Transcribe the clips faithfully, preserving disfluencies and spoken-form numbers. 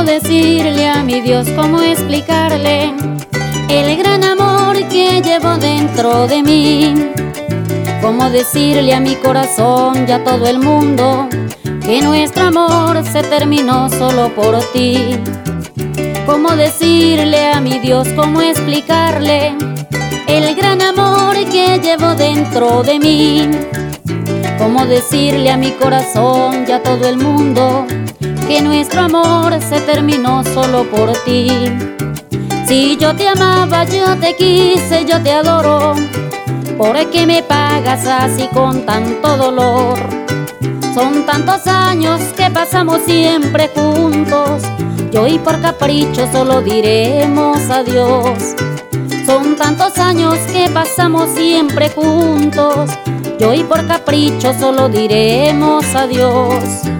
decirle a mi Dios, cómo explicarle el gran amor que llevo dentro de mí? Cómo decirle a mi corazón y a todo el mundo que nuestro amor se terminó solo por ti. Cómo decirle a mi Dios, cómo explicarle el gran amor que llevo dentro de mí. Cómo decirle a mi corazón y a todo el mundo que nuestro amor se terminó solo por ti. Si yo te amaba, yo te quise, yo te adoro, ¿por qué me pagas así con tanto dolor? Son tantos años que pasamos siempre juntos, y hoy por capricho solo diremos adiós. Son tantos años que pasamos siempre juntos, y hoy por capricho solo diremos adiós.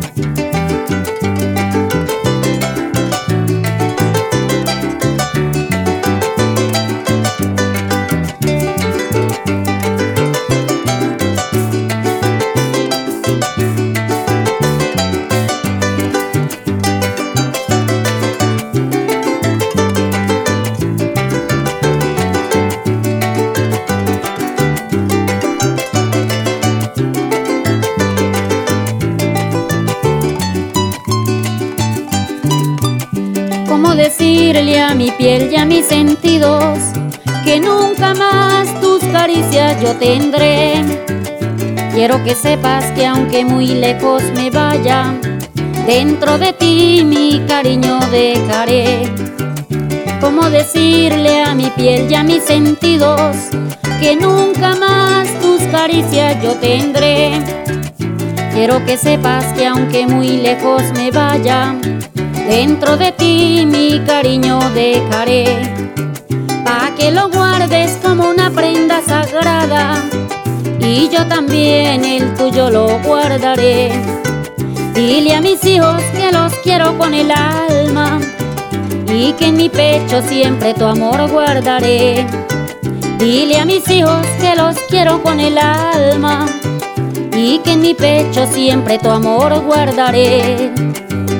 Cómo decirle a mi piel y a mis sentidos que nunca más tus caricias yo tendré. Quiero que sepas que aunque muy lejos me vaya, dentro de ti mi cariño dejaré. Cómo decirle a mi piel y a mis sentidos que nunca más tus caricias yo tendré. Quiero que sepas que aunque muy lejos me vaya, dentro de ti mi cariño dejaré, pa' que lo guardes como una prenda sagrada, y yo también el tuyo lo guardaré. Dile a mis hijos que los quiero con el alma, y que en mi pecho siempre tu amor guardaré. Dile a mis hijos que los quiero con el alma, y que en mi pecho siempre tu amor guardaré.